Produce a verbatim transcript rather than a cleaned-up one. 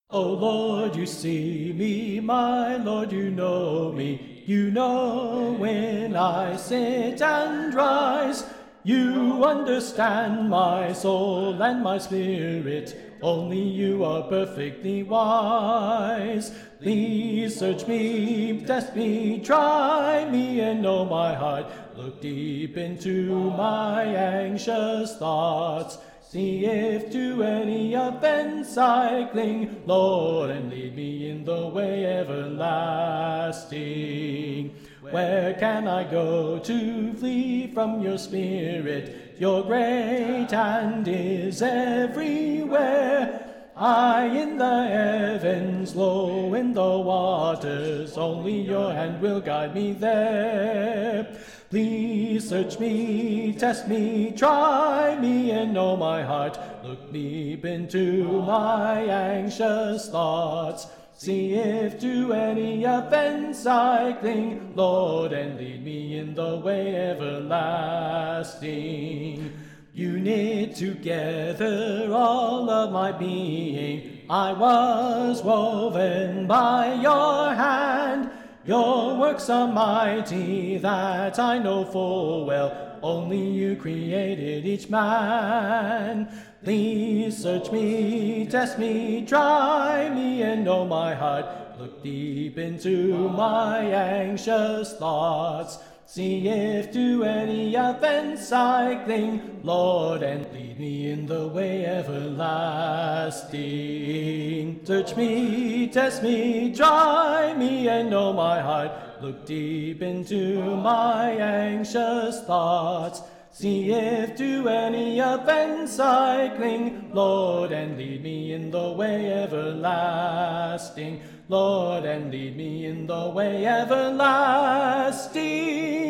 O Lord, you see me, my Lord, you know me. You know when I sit and rise. You understand my soul and my spirit. Only you are perfectly wise. Please search me, test me, try me, and know my heart. Look deep into my anxious thoughts. See if to any offense I cling, Lord, and lead me in the way everlasting. Where can I go to flee from your spirit? Your great hand is everywhere. High in the heavens, low in the waters, only your hand will guide me there. Please search me, test me, try me, and know my heart. Look deep into my anxious thoughts. See if to any offense I cling, Lord, and lead me in the way everlasting. You knit together all of my being. I was woven by your hand. Your works are mighty, that I know full well. Only you created each man. Please search me, test me, try me, and know my heart. Look deep into my anxious thoughts. See if to any offense I cling, Lord, and lead me in the way everlasting. Search me, test me, try me, and know my heart. Look deep into my anxious thoughts. See if to any offense I cling, Lord, and lead me in the way everlasting. Lord, and lead me in the way everlasting.